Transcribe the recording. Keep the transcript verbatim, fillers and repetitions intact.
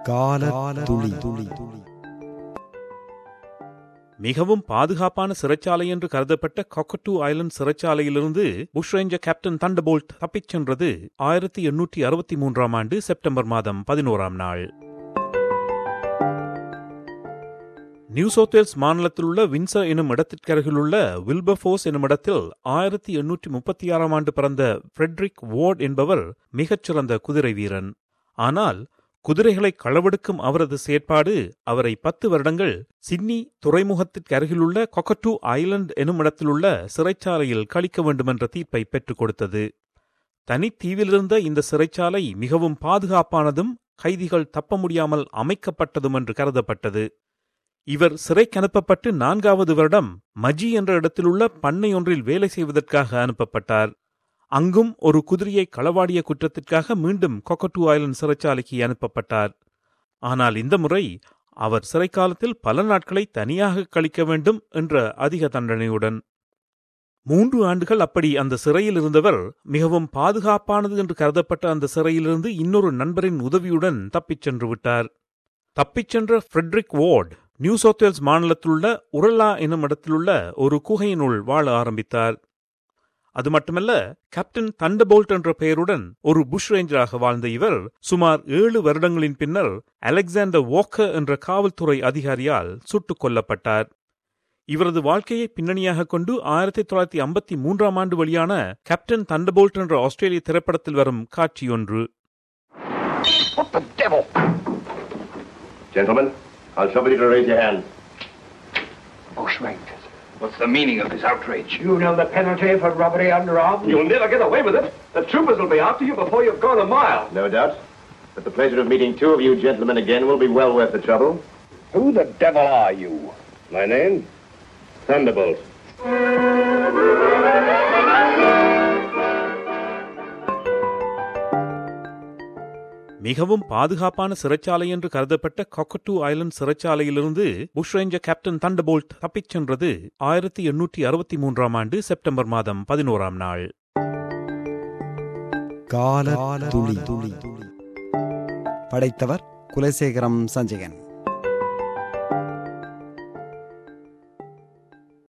காலத்துளி. மிகவும் பாதுகாப்பான சிறைச்சாலை என்று கருதப்பட்ட காக்கட்டூ ஐலண்ட் சிறைச்சாலையிலிருந்து புஷ் ரேஞ்சர் கேப்டன் தண்டர்போல்ட் தப்பிச் சென்றது ஆயிரத்தி எண்ணூற்றி அறுபத்தி மூன்றாம் ஆண்டு செப்டம்பர் மாதம் பதினோராம் நாள். நியூ சவுத் வேல்ஸ் மாநிலத்தில் உள்ள வின்சர் எனும் இடத்திற்கருகிலுள்ள வில்பர்ஃபோர்ஸ் எனும் இடத்தில் ஆயிரத்தி எண்ணூற்றி முப்பத்தி ஆறாம் ஆண்டு பிறந்த ஃப்ரெட்ரிக் வார்ட் என்பவர் மிகச்சிறந்த குதிரை வீரன். ஆனால் குதிரைகளை களவெடுக்கும் அவரது செயற்பாடு அவரை பத்து வருடங்கள் சிட்னி துறைமுகத்திற்கு அருகிலுள்ள காக்கட்டூ ஐலண்ட் எனும் இடத்திலுள்ள சிறைச்சாலையில் கழிக்க வேண்டுமென்ற தீர்ப்பை பெற்றுக் கொடுத்தது. தனித்தீவிலிருந்த இந்த சிறைச்சாலை மிகவும் பாதுகாப்பானதும் கைதிகள் தப்ப முடியாமல் அமைக்கப்பட்டதும் என்று கருதப்பட்டது. இவர் சிறைக்கு அனுப்பப்பட்டு நான்காவது வருடம் மஜி என்ற இடத்திலுள்ள பண்ணை ஒன்றில் வேலை செய்வதற்காக அனுப்பப்பட்டார். அங்கும் ஒரு குதிரையை களவாடிய குற்றத்திற்காக மீண்டும் காக்கட்டூ ஐலண்ட் சிறைச்சாலைக்கு அனுப்பப்பட்டார். ஆனால் இந்த முறை அவர் சிறைக்காலத்தில் பல நாட்களை தனியாக கழிக்க வேண்டும் என்ற அதிக தண்டனையுடன். மூன்று ஆண்டுகள் அப்படி அந்த சிறையில் இருந்தவர் மிகவும் பாதுகாப்பானது என்று கருதப்பட்ட அந்த சிறையிலிருந்து இன்னொரு நண்பரின் உதவியுடன் தப்பிச் சென்று விட்டார். தப்பிச் சென்ற Frederick Ward New South Wales மாநிலத்திலுள்ள உரலா என்னும் இடத்திலுள்ள ஒரு குகையினுள் வாழ ஆரம்பித்தார். அது மட்டுமல்ல, கேப்டன் தண்டர்போல்ட் என்ற பெயருடன் ஒரு புஷ் ரேஞ்சராக வாழ்ந்த இவர் சுமார் ஏழு வருடங்களின் பின்னர் அலெக்சாண்டர் வாக்கர் என்ற காவல்துறை அதிகாரியால் சுட்டுக் கொல்லப்பட்டார். இவரது வாழ்க்கையை பின்னணியாக கொண்டு ஆயிரத்தி தொள்ளாயிரத்தி ஐம்பத்தி மூன்றாம் ஆண்டு வெளியான கேப்டன் தண்டர்போல்ட் என்ற ஆஸ்திரேலிய திரைப்படத்தில் வரும் காட்சியொன்று. I'll somebody to raise your hand. Bushrangers. What's the meaning of this outrage? You know the penalty for robbery under arms? You'll never get away with it. The troopers will be after you before you've gone a mile. No doubt. But the pleasure of meeting two of you gentlemen again will be well worth the trouble. Who the devil are you? My name? Thunderbolt. மிகவும் பாதுகாப்பான சிறைச்சாலை என்று கருதப்பட்ட Cockatoo Island சிறைச்சாலையிலிருந்து bushranger captain Thunderbolt தப்பிச் சென்றது ஆயிரத்தி எண்ணூற்றி அறுபத்தி மூன்றாம் ஆண்டு செப்டம்பர் மாதம் பதினோராம் நாள். காலத்துளி. படைத்தவர் குலசேகரம் சஞ்சயன்.